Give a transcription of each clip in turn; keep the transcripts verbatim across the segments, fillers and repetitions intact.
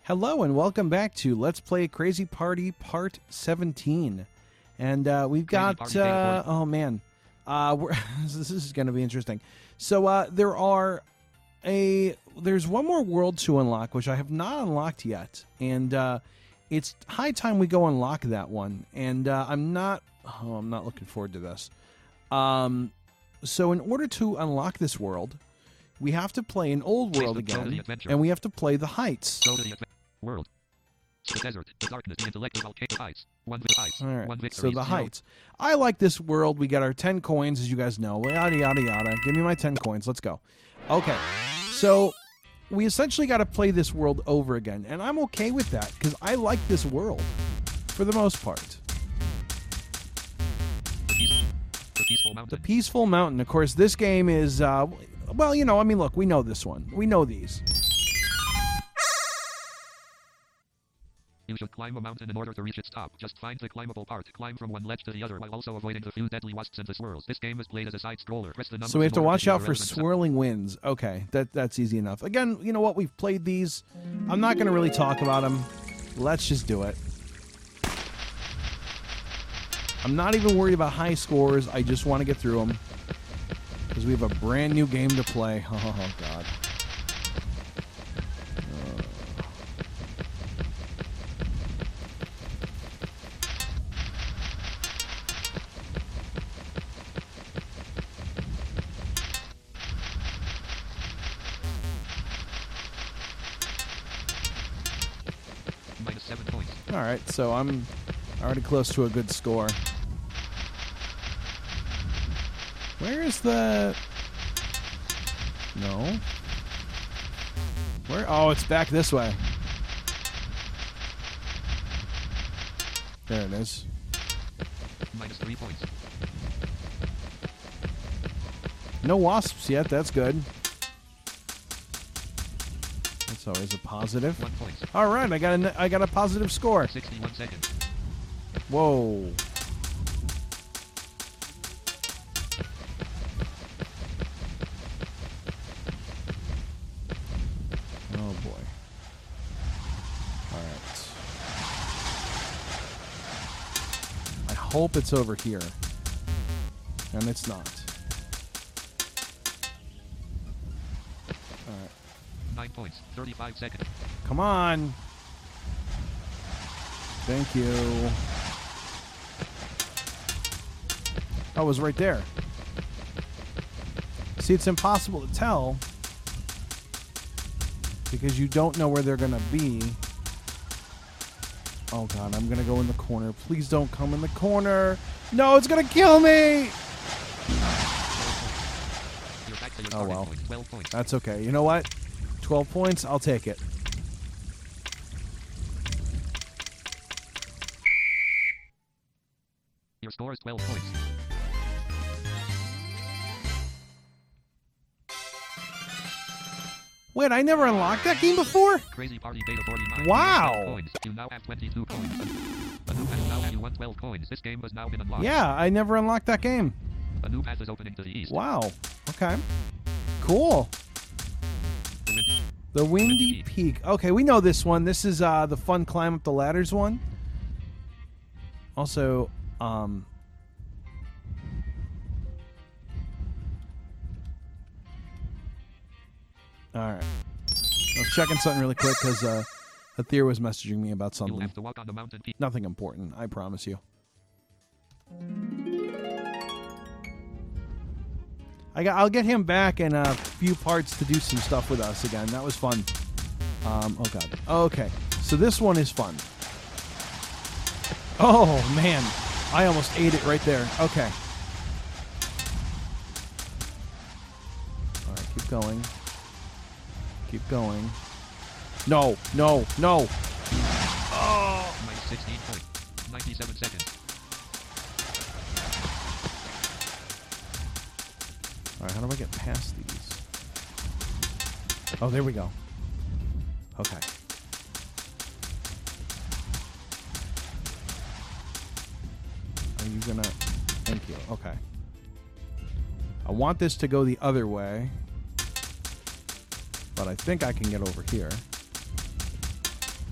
Hello and welcome back to Let's Play Crazy Party Part seventeen. And uh, we've got, uh, oh man, uh, we're, this is going to be interesting. So uh, there are a, there's one more world to unlock, which I have not unlocked yet. And uh, it's high time we go unlock that one. And uh, I'm not, oh, I'm not looking forward to this. Um, so in order to unlock this world, we have to play an old world again, and we have to play the Heights. World. The desert, the darkness, the intellect of volcano heights. One with ice. All right. One victory. So the Heights. I like this world. We got our ten coins, as you guys know. Yada, yada, yada. Give me my ten coins. Let's go. Okay. So we essentially got to play this world over again, and I'm okay with that because I like this world for the most part. The, peace, the peaceful mountain. The Peaceful Mountain. Of course, this game is, uh, well, you know, I mean, look, we know this one. We know these. You should climb a mountain in order to reach its top. Just find the climbable part. Climb from one ledge to the other while also avoiding the few deadly wasps and the swirls. This game is played as a side-scroller. Press the numbers. So we have to watch out for swirling swirling winds. Okay, that that's easy enough. Again, you know what? We've played these. I'm not going to really talk about them. Let's just do it. I'm not even worried about high scores. I just want to get through them because we have a brand new game to play. Oh, God. All right, so I'm already close to a good score. Where is the... No. Where? Oh, it's back this way. There it is. Minus three points. No wasps yet. That's good. That's always a positive. One point. All right, I got a I got a positive score. Sixty-one seconds. Whoa. Oh boy. All right. I hope it's over here, and it's not. Nine points. Thirty-five seconds. Come on. Thank you. Oh, it was right there. See, it's impossible to tell because you don't know where they're going to be. Oh, God, I'm going to go in the corner. Please don't come in the corner. No, it's going to kill me. Oh, well. twelve points. That's okay. You know what? twelve points, I'll take it. Your score is twelve points. Wait, I never unlocked that game before? Crazy Party Beta forty-nine. Wow. You, points. You now have twenty-two coins. A new path now has you won twelve coins. This game has now been unlocked. Yeah, I never unlocked that game. A new path is opening to the east. Wow. Okay. Cool. The wind- The Windy Peak. Okay, we know this one. This is uh, the fun climb up the ladders one. Also, um... Alright. I was checking something really quick because uh, Athir was messaging me about You'll something. have to walk on the mountain peak. Nothing important, I promise you. I got, I'll get him back in a few parts to do some stuff with us again. That was fun. Um, oh, God. Okay. So this one is fun. Oh, man. I almost ate it right there. Okay. All right. Keep going. Keep going. No. No. No. Oh. Minus sixteen points. ninety-seven seconds. All right, how do I get past these? Oh, there we go. Okay. Are you gonna... Thank you. Okay. I want this to go the other way, but I think I can get over here.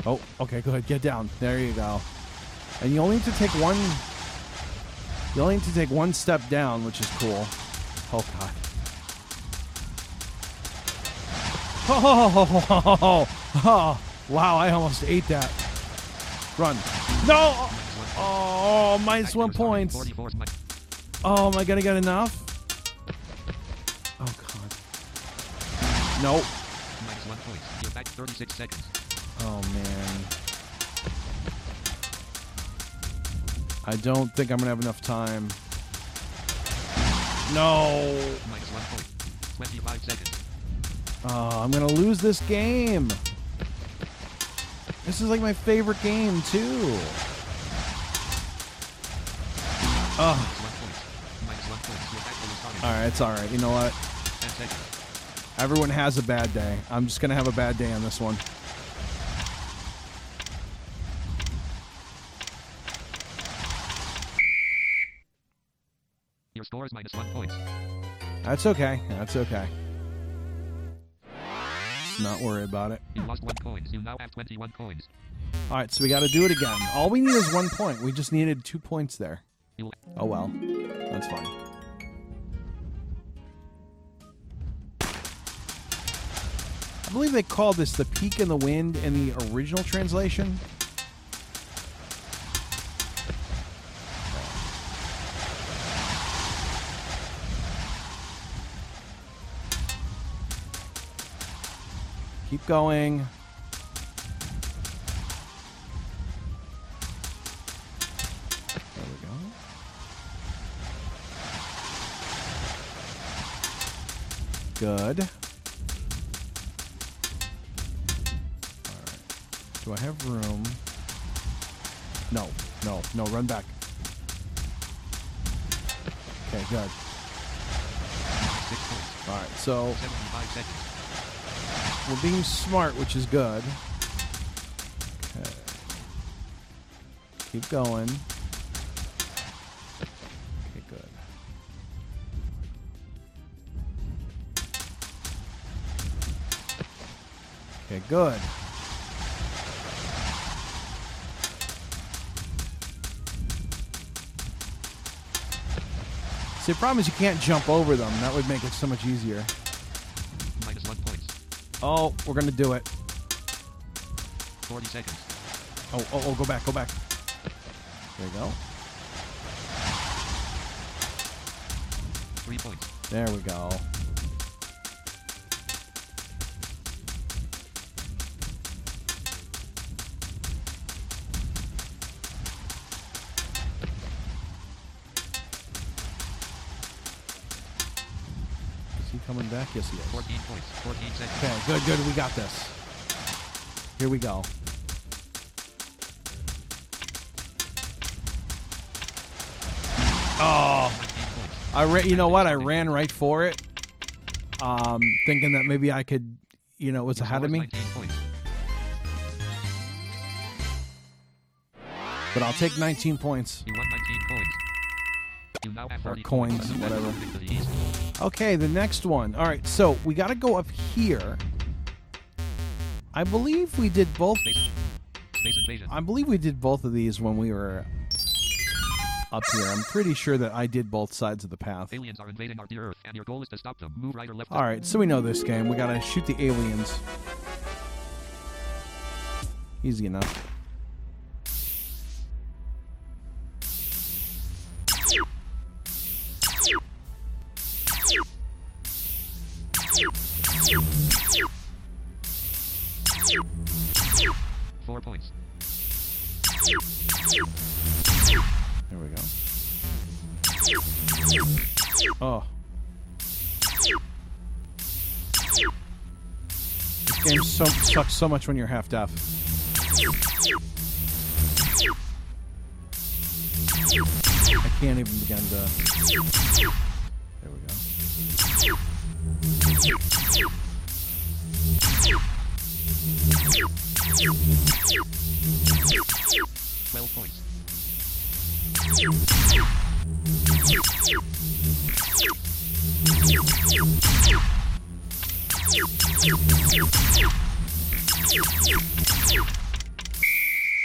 Oh, okay, good. Get down. There you go. And you only need to take one... You only need to take one step down, which is cool. Oh, God. Oh, oh, oh, oh, oh. Wow, I almost ate that. Run. No! Oh, minus one points. Oh, am I going to get enough? Oh, God. Nope. Minus one point. You're back thirty-six seconds. Oh, man. I don't think I'm going to have enough time. No. Minus one point. twenty-five seconds. Oh, I'm going to lose this game. This is like my favorite game, too. Oh. Minus one point. Minus one point. You're back to the starting. All right, it's all right. You know what? ten seconds. Everyone has a bad day. I'm just going to have a bad day on this one. Your score is minus one point. That's okay. That's okay. Let's not worry about it. You lost one coin. You now have twenty-one coins. All right, so we got to do it again. All we need is one point. We just needed two points there. You Oh, well. That's fine. I believe they called this the Peak in the Wind in the original translation. Keep going. There we go. Good. All right. Do I have room? No, no, no, run back. Okay, good. six points. All right, so seventy-five seconds. we're being smart, which is good. Okay. Keep going. Okay, good. Okay, good. See, the problem is you can't jump over them. That would make it so much easier. Minus one point. Oh, we're going to do it. forty seconds. Oh, oh, oh, go back, go back. There you go. Three points. There we go. Is he coming back? Yes, he is. fourteen points. fourteen seconds. Okay, good, good. We got this. Here we go. Oh, nineteen points. I ra- you know what? I ran right for it, um, thinking that maybe I could, you know, it was Your ahead score of is me. nineteen points. But I'll take nineteen points. You won nineteen points. You now have Or thirty coins, points. whatever. Victories. Okay, the next one. All right, so we got to go up here. I believe we did both. Space, space invasion. I believe we did both of these when we were up here. I'm pretty sure that I did both sides of the path. Aliens are invading our dear Earth, and your goal is to stop them. Move right or left. All right, so we know this game. We got to shoot the aliens. Easy enough. Four points. There we go. Oh. This game so, sucks so much when you're half deaf. I can't even begin to... There we go. Twelve points.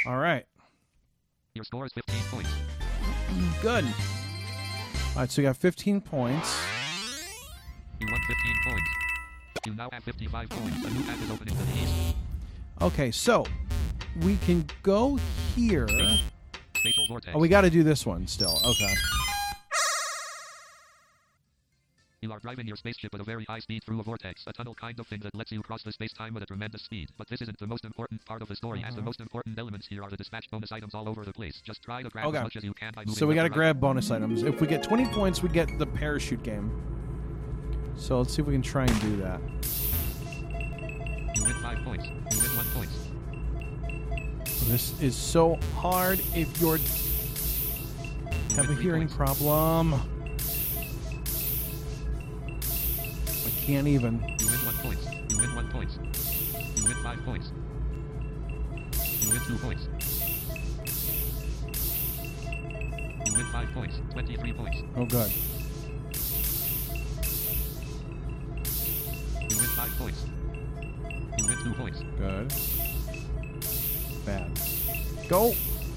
All right. Your score is fifteen points. Good. All right, so you got fifteen points. You won fifteen points. You now have fifty-five points. A new path is opening to the east. Okay, so we can go here. Spatial vortex. Oh, we got to do this one still. Okay. You are driving your spaceship at a very high speed through a vortex, a tunnel kind of thing that lets you cross the space-time at a tremendous speed. But this isn't the most important part of the story, Uh-huh. as the most important elements here are the dispatch bonus items all over the place. Just try to grab Okay. as much as you can by moving So we got to left or right. grab bonus items. If we get twenty points, we get the parachute game. So let's see if we can try and do that. You win five points. You win one point. This is so hard if you're You have a win three hearing points. problem. I can't even. You win one point. You win one point. You win five points. You win two points. You win five points. Twenty-three points. Oh, good. You win five points. You win two points. Good. Bad. Go.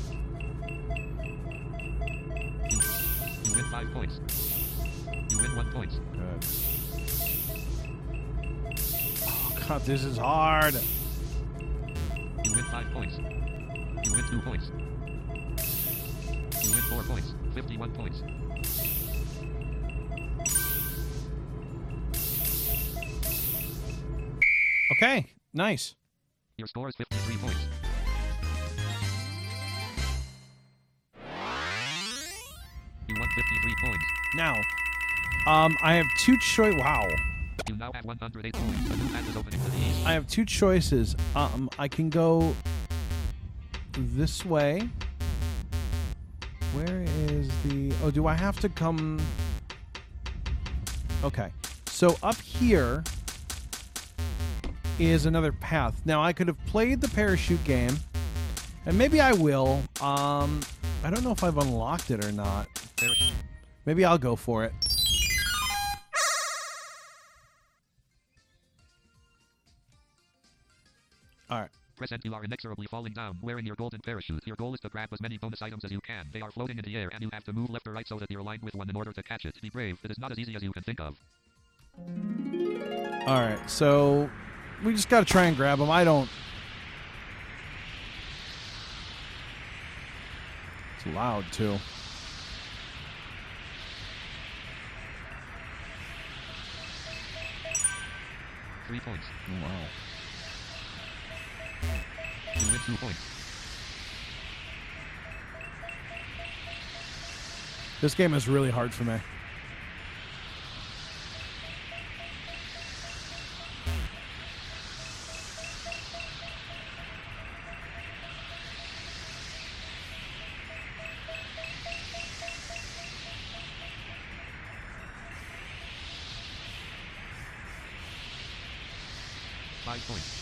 You, you win five points. You win one point. Good. Oh, God, this is hard. You win five points. You win two points. You win four points. Fifty-one points. Okay, nice. Your score is fifty-three points. You won fifty-three points. Now, um, I have two choice. Wow. You now have one hundred eight points. A new path is opening to the east. I have two choices. Um, I can go this way. Where is the... Oh, do I have to come... Okay. So up here is another path. Now, I could have played the parachute game, and maybe I will. Um, I don't know if I've unlocked it or not. Parachute. Maybe I'll go for it. All right. Present, you are inexorably falling down, wearing your golden parachute. Your goal is to grab as many bonus items as you can. They are floating in the air, and you have to move left or right so that you're aligned with one in order to catch it. Be brave. It is not as easy as you can think of. All right, so we just got to try and grab them. I don't... It's loud, too. Three points. Oh, wow. You win two points. This game is really hard for me. Five points.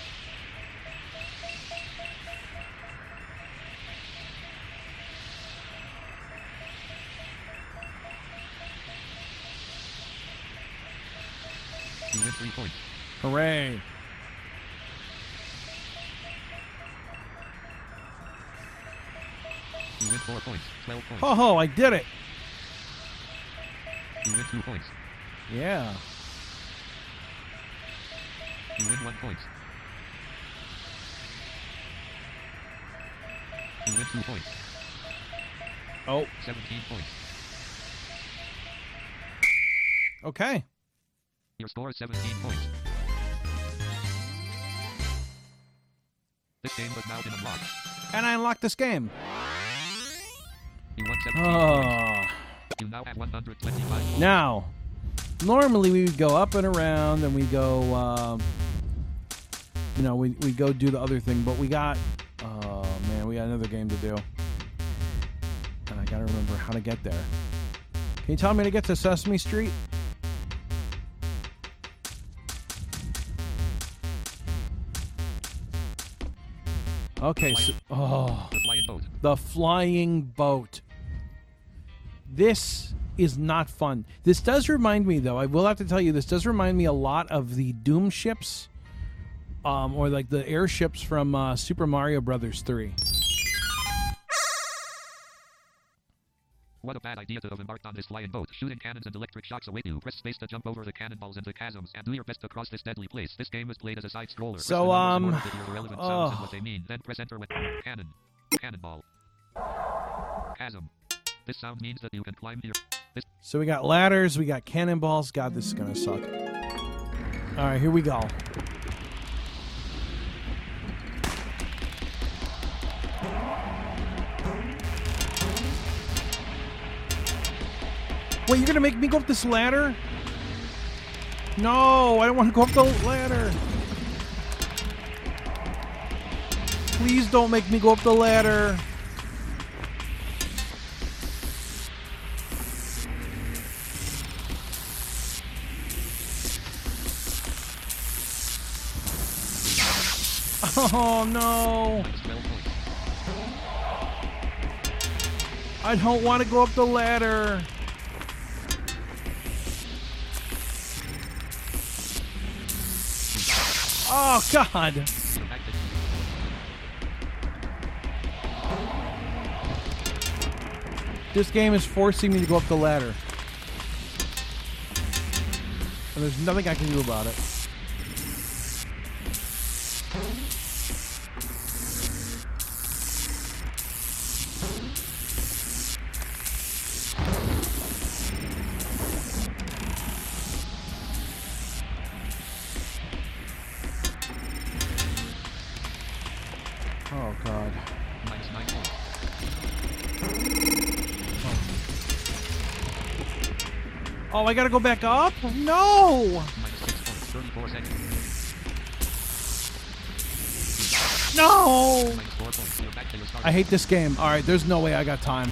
You win three points. Hooray. You win four points. Twelve points. Ho ho, I did it. You win two points. Yeah. You win one point. You win two points. Oh, Seventeen points. okay. Your score is seventeen points. This game has now been unlocked. And I unlocked this game. You won seventeen points. Oh. You now have one hundred twenty-five points. Now, normally we would go up and around and we go, um, you know, we we go do the other thing, but we got, oh man, we got another game to do. And I gotta remember how to get there. Can you tell me to get to Sesame Street? Okay, so, oh. The flying boat. The flying boat. This is not fun. This does remind me, though, I will have to tell you, this does remind me a lot of the Doom ships, um, or like the airships from uh, Super Mario Brothers three. What a bad idea to have embarked on this flying boat. Shooting cannons and electric shocks await you. Press space to jump over the cannonballs and the chasms, and do your best to cross this deadly place. This game is played as a side scroller. So, um, relevant oh. sounds and what they mean. Then press enter when cannon, cannonball, chasm. This sound means that you can climb here. This So we got ladders, we got cannonballs. God, this is gonna suck. All right, here we go. Wait, you're gonna make me go up this ladder? No, I don't want to go up the ladder. Please don't make me go up the ladder. Oh no. I don't want to go up the ladder. Oh, God. This game is forcing me to go up the ladder. And there's nothing I can do about it. Oh, God. minus nine points. Oh, I gotta go back up? No! Minus six points. thirty-four seconds. No! Minus four points. You're back to your start. I hate this game. Alright, there's no way I got time.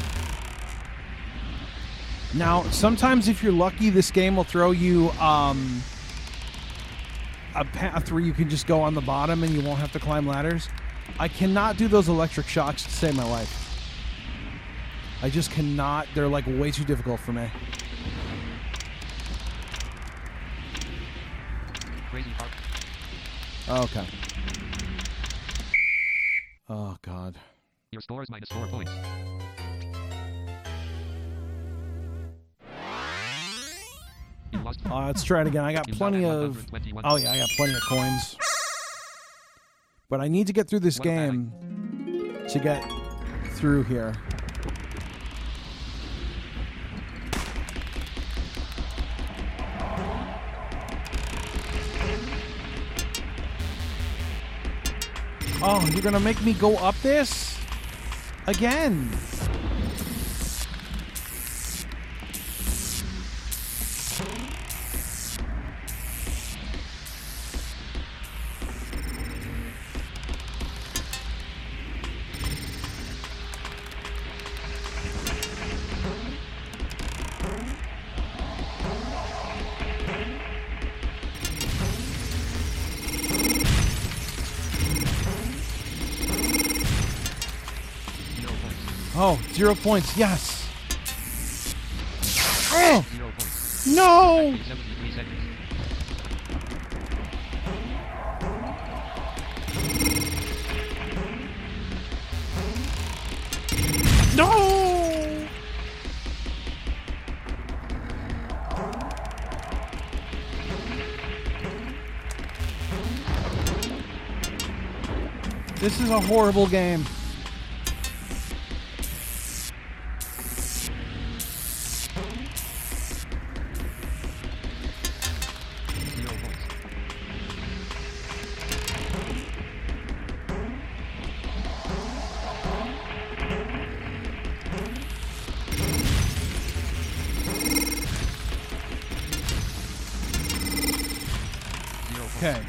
Now, sometimes if you're lucky, this game will throw you um, a path where you can just go on the bottom and you won't have to climb ladders. I cannot do those electric shocks to save my life. I just cannot. They're like way too difficult for me. Crazy Park. Okay. Oh, God. Your score is minus four points. You lost. Uh, let's try it again. I got You now plenty have of... one hundred twenty-one Oh, yeah, I got plenty of coins. But I need to get through this What a bad game to get through here. Oh, you're going to make me go up this? Again. Zero points. Oh, zero points. Yes. Oh, Zero points. no. seventy-three seconds. No. This is a horrible game. Zero points. Zero points. Okay.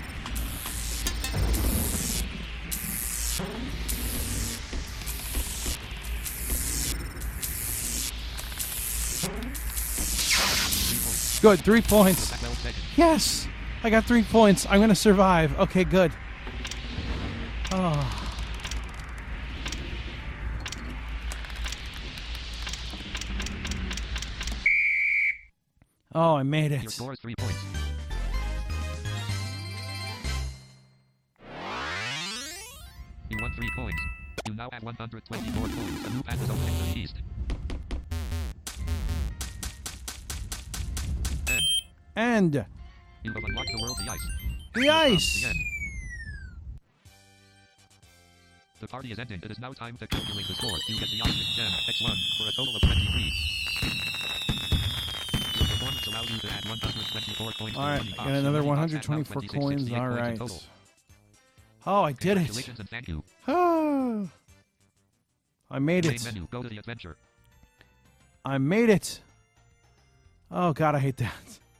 Three points. Good. Three points. twelve seconds. Yes. I got three points. I'm going to survive. Okay, good. Oh. Oh, I made Your it. score is three points. You won three points. You now have one hundred twenty-four points. A new path is opening to the east. And You have unlocked the world The Ice. the ice. The end. The party is ending. It is now time to calculate the score. You get the option gem X one for a total of twenty-three. Your performance allows you to add one hundred twenty-four coins. All right, and another one hundred twenty-four coins. All right. Oh, I did it. Congratulations and thank you. Oh, I made Main it. menu. Go to the adventure. I made it. Oh, God, I hate that.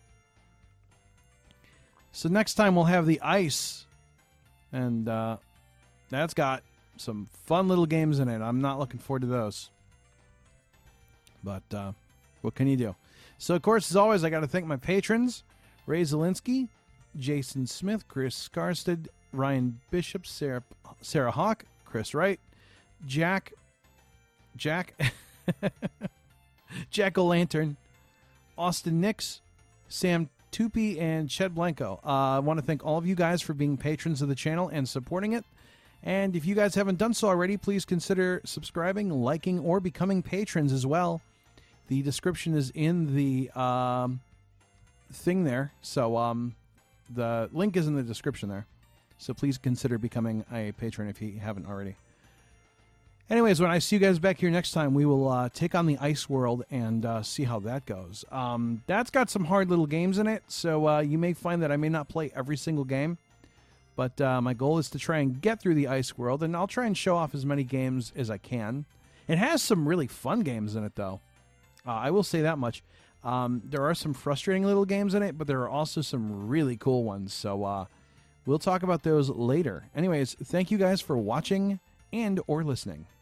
So next time we'll have the ice. And uh, that's got some fun little games in it. I'm not looking forward to those. But uh, what can you do? So, of course, as always, I got to thank my patrons. Ray Zielinski, Jason Smith, Chris Skarstad, Ryan Bishop, Sarah, Sarah Hawk, Chris Wright, Jack, Jack, Jack-O-Lantern, Austin Nix, Sam Tupi, and Ched Blanco. Uh, I want to thank all of you guys for being patrons of the channel and supporting it. And if you guys haven't done so already, please consider subscribing, liking, or becoming patrons as well. The description is in the um, thing there. So um, the link is in the description there. So please consider becoming a patron if you haven't already. Anyways, when I see you guys back here next time, we will uh, take on the Ice World and uh, see how that goes. Um, that's got some hard little games in it, so uh, you may find that I may not play every single game. But uh, my goal is to try and get through the Ice World, and I'll try and show off as many games as I can. It has some really fun games in it, though. Uh, I will say that much. Um, there are some frustrating little games in it, but there are also some really cool ones. So uh, we'll talk about those later. Anyways, thank you guys for watching and or listening.